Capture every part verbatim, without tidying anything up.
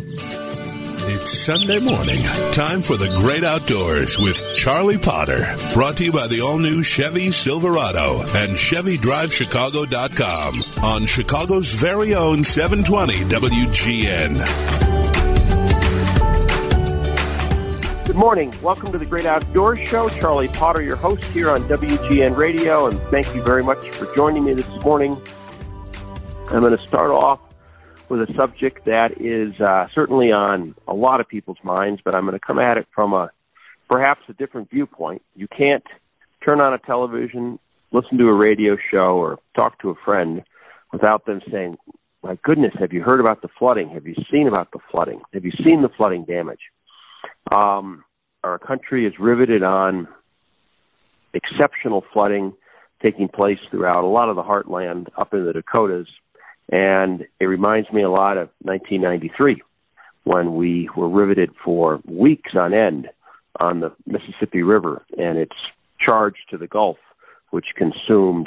It's Sunday morning. Time for the great outdoors with Charlie Potter. Brought to you by the all-new Chevy Silverado and Chevy Drive Chicago dot com on Chicago's very own seven twenty W G N. Good morning. Welcome to the Great Outdoors Show. Charlie Potter, your host here on W G N Radio, and thank you very much for joining me this morning. I'm going to start off with a subject that is uh, certainly on a lot of people's minds, but I'm going to come at it from a perhaps a different viewpoint. You can't turn on a television, listen to a radio show, or talk to a friend without them saying, my goodness, have you heard about the flooding? Have you seen about the flooding? Have you seen the flooding damage? Um, our country is riveted on exceptional flooding taking place throughout a lot of the heartland up in the Dakotas. And it reminds me a lot of nineteen ninety-three, when we were riveted for weeks on end on the Mississippi River and its charge to the Gulf, which consumed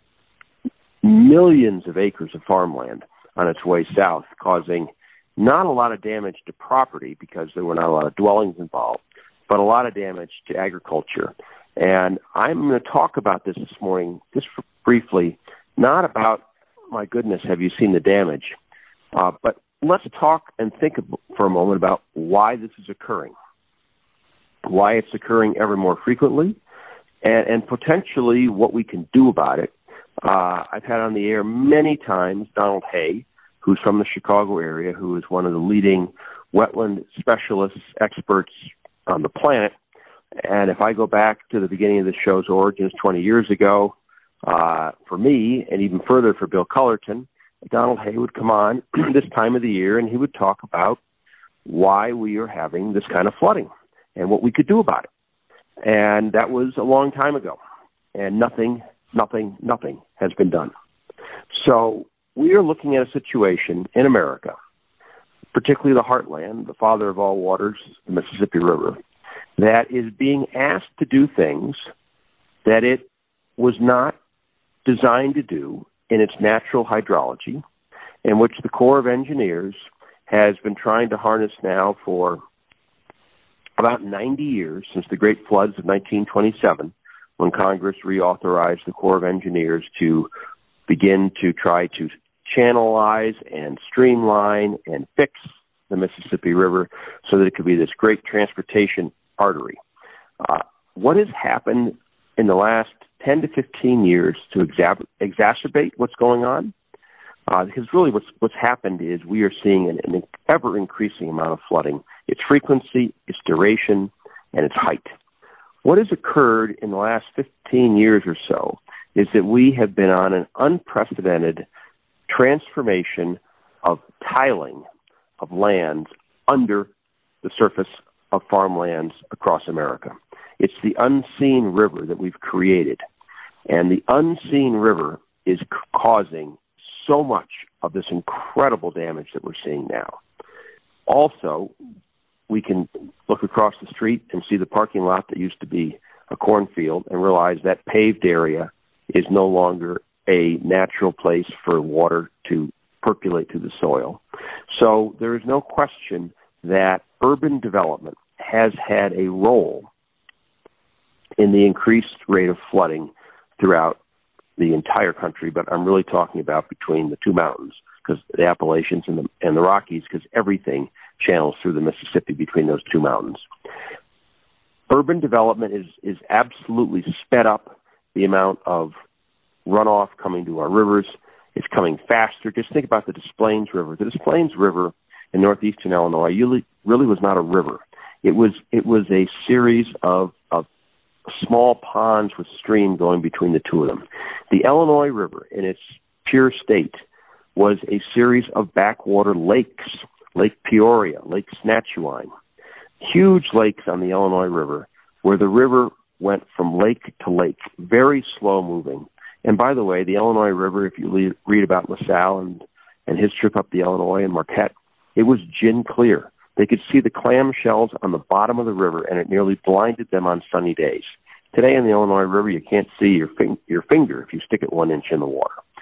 millions of acres of farmland on its way south, causing not a lot of damage to property because there were not a lot of dwellings involved, but a lot of damage to agriculture. And I'm going to talk about this this morning, just briefly, not about, my goodness, have you seen the damage? Uh, but let's talk and think for a moment about why this is occurring, why it's occurring ever more frequently, and, and potentially what we can do about it. Uh, I've had on the air many times Donald Hay, who's from the Chicago area, who is one of the leading wetland specialists, experts on the planet. And if I go back to the beginning of the show's origins twenty years ago, Uh, for me, and even further for Bill Cullerton, Donald Hay would come on this time of the year and he would talk about why we are having this kind of flooding and what we could do about it. And that was a long time ago. And nothing, nothing, nothing has been done. So we are looking at a situation in America, particularly the heartland, the father of all waters, the Mississippi River, that is being asked to do things that it was not designed to do in its natural hydrology, in which the Corps of Engineers has been trying to harness now for about ninety years, since the great floods of nineteen twenty-seven, when Congress reauthorized the Corps of Engineers to begin to try to channelize and streamline and fix the Mississippi River so that it could be this great transportation artery. Uh, what has happened in the last ten to fifteen years to exa- exacerbate what's going on? Uh, because really what's, what's happened is we are seeing an, an ever-increasing amount of flooding, its frequency, its duration, and its height. What has occurred in the last fifteen years or so is that we have been on an unprecedented transformation of tiling of lands under the surface of farmlands across America. It's the unseen river that we've created, and the unseen river is c- causing so much of this incredible damage that we're seeing now. Also, we can look across the street and see the parking lot that used to be a cornfield and realize that paved area is no longer a natural place for water to percolate through the soil. So there is no question that urban development has had a role in the increased rate of flooding throughout the entire country, but I'm really talking about between the two mountains, because the Appalachians and the, and the Rockies, because everything channels through the Mississippi between those two mountains. Urban development is, is absolutely sped up the amount of runoff coming to our rivers. It's coming faster. Just think about the Des Plaines River. The Des Plaines River in northeastern Illinois really, really was not a river. It was it was a series of, of small ponds with stream going between the two of them. The Illinois River, in its pure state, was a series of backwater lakes, Lake Peoria, Lake Snatchuine, huge lakes on the Illinois River, where the river went from lake to lake, very slow moving. And by the way, the Illinois River, if you read about LaSalle and, and his trip up the Illinois and Marquette, it was gin clear. They could see the clam shells on the bottom of the river, and it nearly blinded them on sunny days. Today in the Illinois River, you can't see your, fin- your finger if you stick it one inch in the water.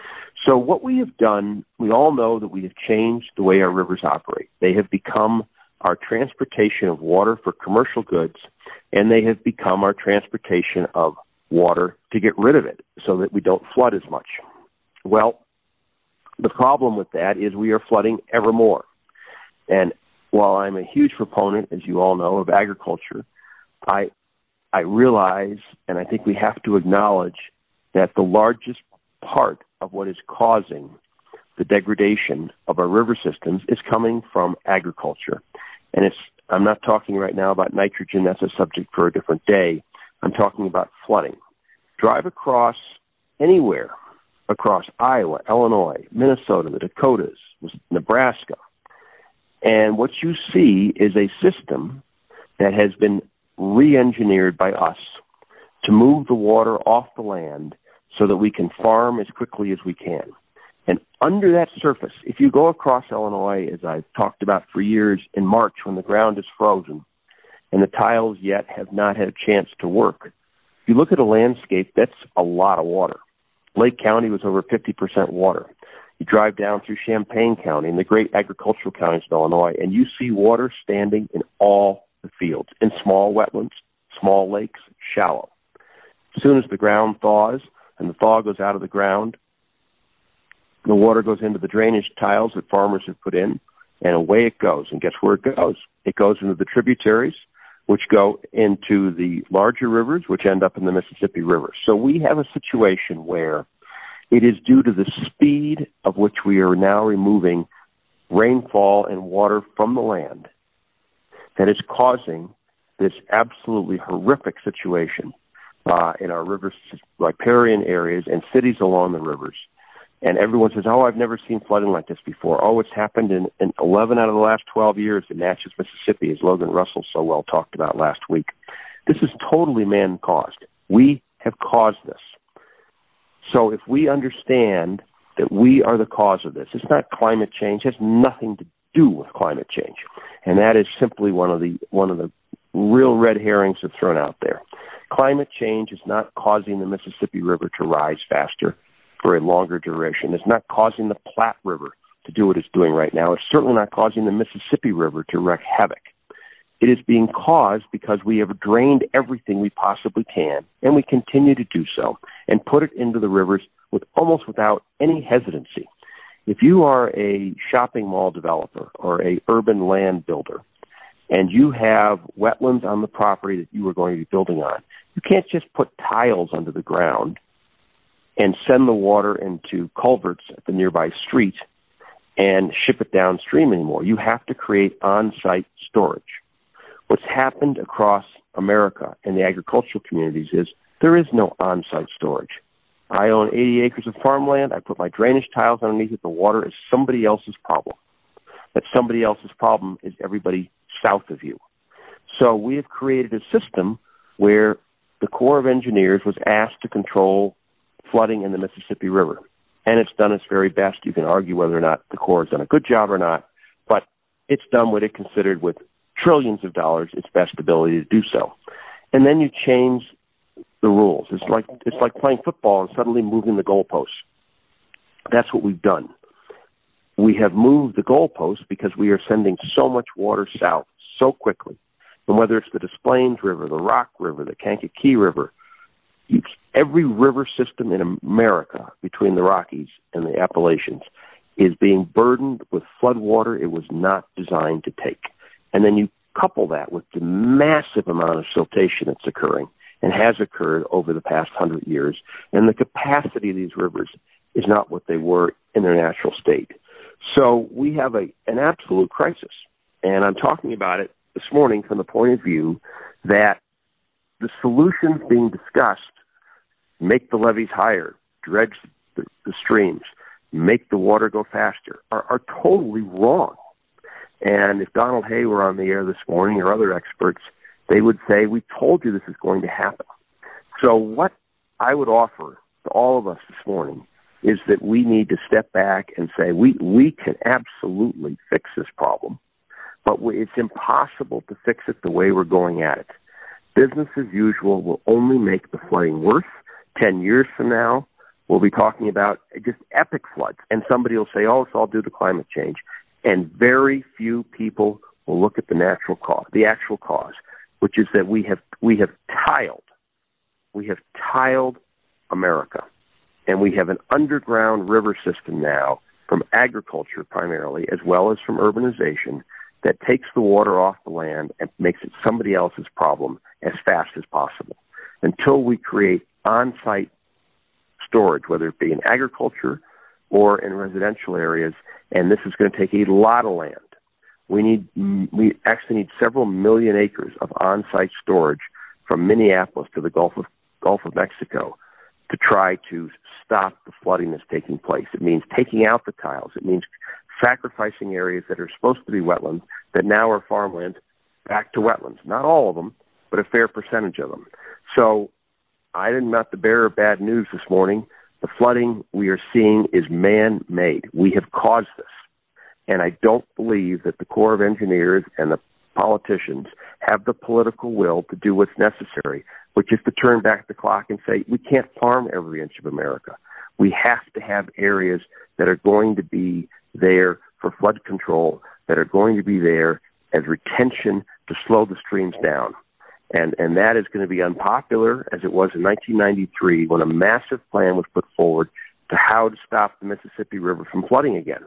So what we have done, we all know that we have changed the way our rivers operate. They have become our transportation of water for commercial goods, and they have become our transportation of water to get rid of it so that we don't flood as much. Well, the problem with that is we are flooding ever more. And while I'm a huge proponent, as you all know, of agriculture, I I realize, and I think we have to acknowledge, that the largest part of what is causing the degradation of our river systems is coming from agriculture. And it's I'm not talking right now about nitrogen. That's a subject for a different day. I'm talking about flooding. Drive across anywhere, across Iowa, Illinois, Minnesota, the Dakotas, Nebraska, and what you see is a system that has been re-engineered by us to move the water off the land so that we can farm as quickly as we can. And under that surface, if you go across Illinois, as I've talked about for years, in March when the ground is frozen and the tiles yet have not had a chance to work, if you look at a landscape, that's a lot of water. Lake County was over fifty percent water. You drive down through Champaign County and the great agricultural counties of Illinois, and you see water standing in all the fields, in small wetlands, small lakes, shallow. As soon as the ground thaws and the thaw goes out of the ground, the water goes into the drainage tiles that farmers have put in, and away it goes. And guess where it goes? It goes into the tributaries, which go into the larger rivers, which end up in the Mississippi River. So we have a situation where it is due to the speed of which we are now removing rainfall and water from the land that is causing this absolutely horrific situation uh, in our rivers, riparian areas and cities along the rivers. And everyone says, oh, I've never seen flooding like this before. Oh, it's happened in, in eleven out of the last twelve years in Natchez, Mississippi, as Logan Russell so well talked about last week. This is totally man-caused. We have caused this. So if we understand that we are the cause of this, it's not climate change. It has nothing to do with climate change. And that is simply one of the one of the real red herrings that's thrown out there. Climate change is not causing the Mississippi River to rise faster for a longer duration. It's not causing the Platte River to do what it's doing right now. It's certainly not causing the Mississippi River to wreak havoc. It is being caused because we have drained everything we possibly can, and we continue to do so, and put it into the rivers with almost without any hesitancy. If you are a shopping mall developer or a urban land builder, and you have wetlands on the property that you are going to be building on, you can't just put tiles under the ground and send the water into culverts at the nearby street and ship it downstream anymore. You have to create on-site storage. What's happened across America and the agricultural communities is there is no on-site storage. I own eighty acres of farmland. I put my drainage tiles underneath it. The water is somebody else's problem. That somebody else's problem is everybody south of you. So we have created a system where the Corps of Engineers was asked to control flooding in the Mississippi River. And it's done its very best. You can argue whether or not the Corps has done a good job or not, but it's done what it considered with trillions of dollars its best ability to do so. And then you change the rules. It's like it's like playing football and suddenly moving the goalposts. That's what we've done. We have moved the goalposts because we are sending so much water south so quickly. And whether it's the Des Plaines River, the Rock River, the Kankakee River, you, every river system in America between the Rockies and the Appalachians is being burdened with flood water it was not designed to take. And then you couple that with the massive amount of siltation that's occurring and has occurred over the past hundred years, and the capacity of these rivers is not what they were in their natural state. So we have a an absolute crisis, and I'm talking about it this morning from the point of view that the solutions being discussed, make the levees higher, dredge the, the streams, make the water go faster, are, are totally wrong. And if Donald Hay were on the air this morning or other experts, they would say, we told you this is going to happen. So what I would offer to all of us this morning is that we need to step back and say, we, we can absolutely fix this problem, but we, it's impossible to fix it the way we're going at it. Business as usual will only make the flooding worse. Ten years from now, we'll be talking about just epic floods. And somebody will say, oh, it's all due to climate change. And very few people will look at the natural cause, the actual cause, which is that we have we have tiled, we have tiled America. And we have an underground river system now from agriculture primarily, as well as from urbanization, that takes the water off the land and makes it somebody else's problem as fast as possible. Until we create on-site storage, whether it be in agriculture or in residential areas, and this is going to take a lot of land. We need, we actually need several million acres of on-site storage from Minneapolis to the Gulf of, Gulf of Mexico to try to stop the flooding that's taking place. It means taking out the tiles. It means sacrificing areas that are supposed to be wetlands that now are farmlands back to wetlands. Not all of them, but a fair percentage of them. So I'm not the bearer of bad news this morning. The flooding we are seeing is man-made. We have caused this. And I don't believe that the Corps of Engineers and the politicians have the political will to do what's necessary, which is to turn back the clock and say, we can't farm every inch of America. We have to have areas that are going to be there for flood control, that are going to be there as retention to slow the streams down. And and that is going to be unpopular, as it was in nineteen ninety-three, when a massive plan was put forward to how to stop the Mississippi River from flooding again.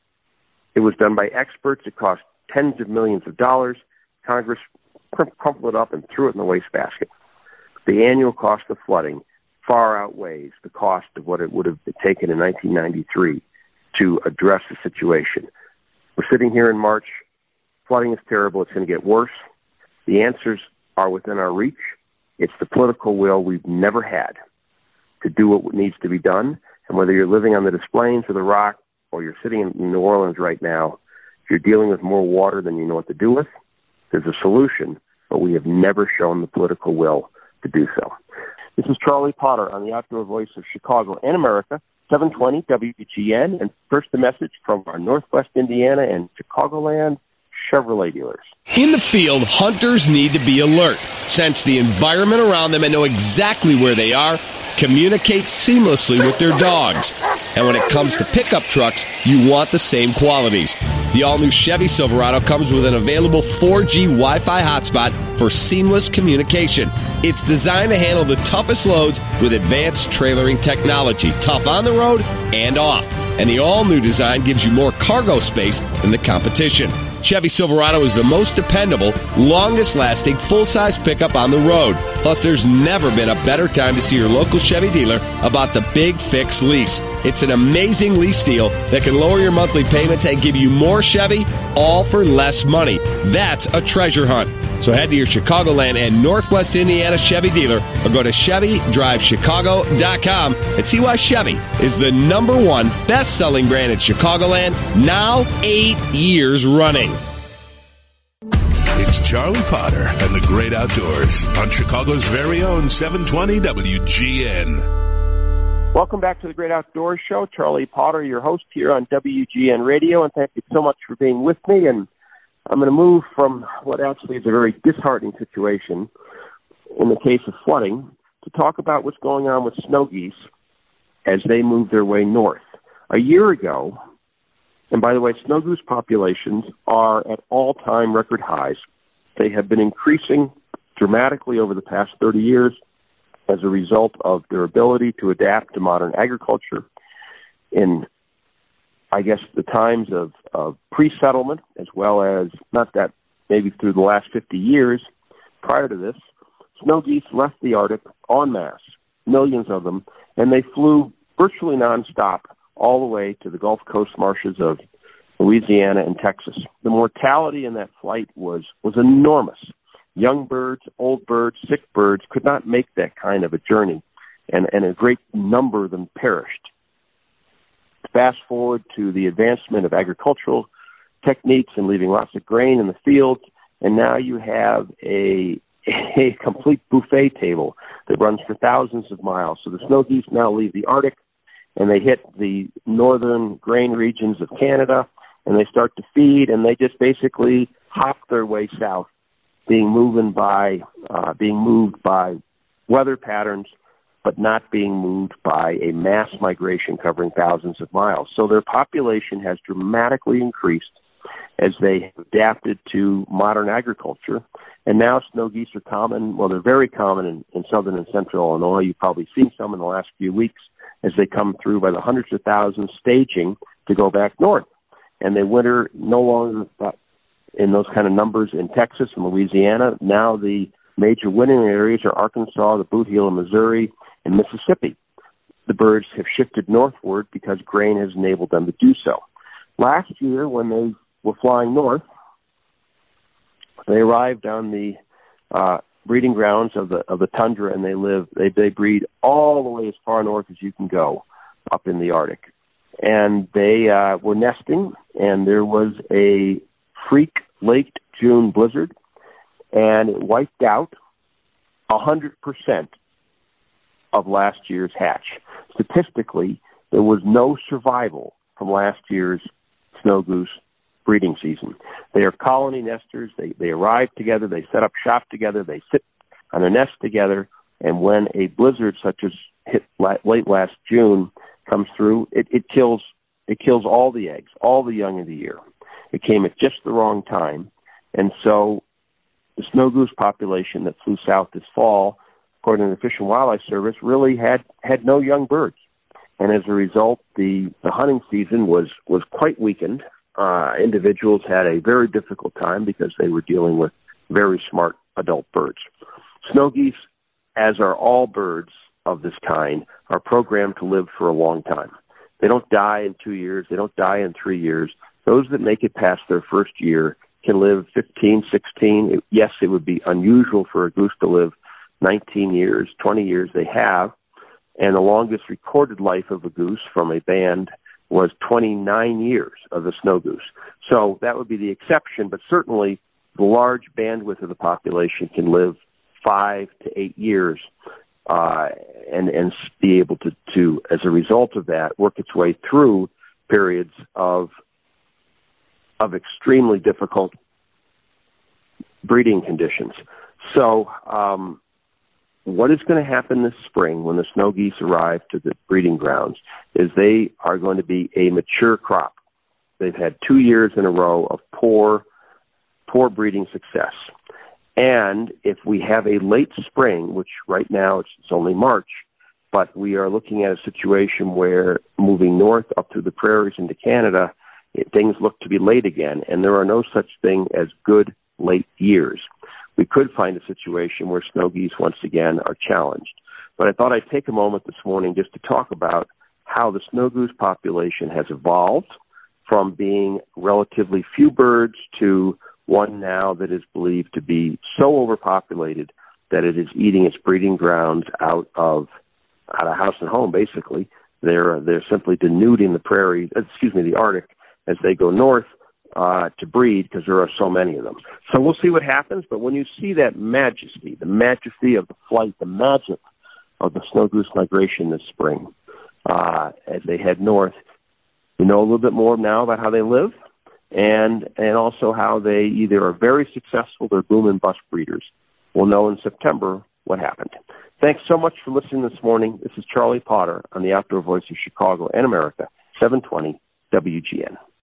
It was done by experts. It cost tens of millions of dollars. Congress crumpled it up and threw it in the wastebasket. The annual cost of flooding far outweighs the cost of what it would have taken in nineteen ninety-three to address the situation. We're sitting here in March. Flooding is terrible. It's going to get worse. The answers are within our reach. It's the political will we've never had to do what needs to be done. And whether you're living on the Des Plaines or the Rock, or you're sitting in New Orleans right now, if you're dealing with more water than you know what to do with, there's a solution, but we have never shown the political will to do so. This is Charlie Potter on the Outdoor Voice of Chicago and America, seven twenty W G N, and first a message from our Northwest Indiana and Chicagoland Chevrolet dealers. In the field, hunters need to be alert, sense the environment around them, and know exactly where they are, communicate seamlessly with their dogs. And when it comes to pickup trucks, you want the same qualities. The all-new Chevy Silverado comes with an available four G Wi-Fi hotspot for seamless communication. It's designed to handle the toughest loads with advanced trailering technology, tough on the road and off. And the all-new design gives you more cargo space than the competition. Chevy Silverado is the most dependable, longest-lasting, full-size pickup on the road. Plus, there's never been a better time to see your local Chevy dealer about the Big Fix lease. It's an amazing lease deal that can lower your monthly payments and give you more Chevy, all for less money. That's a treasure hunt. So head to your Chicagoland and Northwest Indiana Chevy dealer or go to Chevy Drive Chicago dot com and see why Chevy is the number one best-selling brand in Chicagoland, now eight years running. It's Charlie Potter and the Great Outdoors on Chicago's very own seven twenty W G N. Welcome back to the Great Outdoors Show. Charlie Potter, your host here on W G N Radio, and thank you so much for being with me. And I'm going to move from what actually is a very disheartening situation in the case of flooding to talk about what's going on with snow geese as they move their way north. A year ago, and by the way, snow goose populations are at all-time record highs. They have been increasing dramatically over the past thirty years as a result of their ability to adapt to modern agriculture in, I guess, the times of, of pre-settlement, as well as, not that, maybe through the last fifty years prior to this, snow geese left the Arctic en masse, millions of them, and they flew virtually nonstop all the way to the Gulf Coast marshes of Louisiana and Texas. The mortality in that flight was, was enormous. Young birds, old birds, sick birds could not make that kind of a journey, and, and a great number of them perished. Fast forward to the advancement of agricultural techniques and leaving lots of grain in the fields, and now you have a, a complete buffet table that runs for thousands of miles. So the snow geese now leave the Arctic, and they hit the northern grain regions of Canada, and they start to feed, and they just basically hop their way south, being moved by uh, being moved by weather patterns but not being moved by a mass migration covering thousands of miles. So their population has dramatically increased as they have adapted to modern agriculture. And now snow geese are common. Well, they're very common in, in southern and central Illinois. You've probably seen some in the last few weeks as they come through by the hundreds of thousands staging to go back north. And they winter no longer in those kind of numbers in Texas and Louisiana. Now the major wintering areas are Arkansas, the Boot Heel of Missouri, and Mississippi. The birds have shifted northward because grain has enabled them to do so. Last year, when they were flying north, they arrived on the uh, breeding grounds of the of the tundra, and they live. They they breed all the way as far north as you can go, up in the Arctic. And they uh, were nesting, and there was a freak late June blizzard, and it wiped out a hundred percent of last year's hatch. Statistically, there was no survival from last year's snow goose breeding season. They are colony nesters. They, they arrive together. They set up shop together. They sit on their nest together. And when a blizzard such as hit late last June comes through, it, it kills it kills all the eggs, all the young of the year. It came at just the wrong time. And so the snow goose population that flew south this fall, according to the Fish and Wildlife Service, really had, had no young birds. And as a result, the, the hunting season was, was quite weakened. Uh, individuals had a very difficult time because they were dealing with very smart adult birds. Snow geese, as are all birds of this kind, are programmed to live for a long time. They don't die in two years. They don't die in three years. Those that make it past their first year can live fifteen, sixteen. It, yes, it would be unusual for a goose to live nineteen years, twenty years. They have. And the longest recorded life of a goose from a band was twenty-nine years of the snow goose. So that would be the exception, but certainly the large bandwidth of the population can live five to eight years uh, and, and be able to, to, as a result of that, work its way through periods of of extremely difficult breeding conditions. So um, what is going to happen this spring when the snow geese arrive to the breeding grounds is they are going to be a mature crop. They've had two years in a row of poor, poor breeding success. And if we have a late spring, which right now it's, it's only March, but we are looking at a situation where moving north up through the prairies into Canada, it, things look to be late again, and there are no such thing as good late years. We could find a situation where snow geese once again are challenged. But I thought I'd take a moment this morning just to talk about how the snow goose population has evolved from being relatively few birds to one now that is believed to be so overpopulated that it is eating its breeding grounds out of out of house and home, basically. They're they're simply denuding the prairie, excuse me, the Arctic, as they go north uh, to breed because there are so many of them. So we'll see what happens, but when you see that majesty, the majesty of the flight, the magic of the snow goose migration this spring, uh, as they head north, you know a little bit more now about how they live and and also how they either are very successful or boom and bust breeders. We'll know in September what happened. Thanks so much for listening this morning. This is Charlie Potter on the Outdoor Voice of Chicago and America, seven twenty W G N.